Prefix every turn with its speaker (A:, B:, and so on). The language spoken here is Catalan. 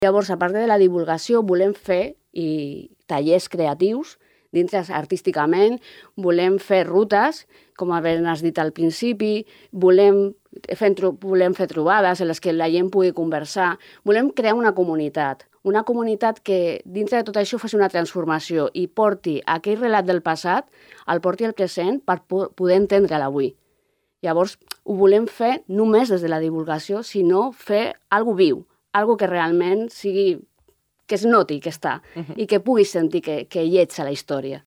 A: Llavors, a part de la divulgació, volem fer tallers creatius, dintre artísticament, volem fer rutes, com has dit al principi, volem fer trobades en les que la gent pugui conversar, volem crear una comunitat que dintre de tot això faci una transformació i porti aquell relat del passat, el porti al present per poder entendre l'avui. Llavors, ho volem fer només des de la divulgació, sinó fer alguna cosa viu, alguna que realment sigui, que es noti que està i que puguis sentir que hi ets a la història.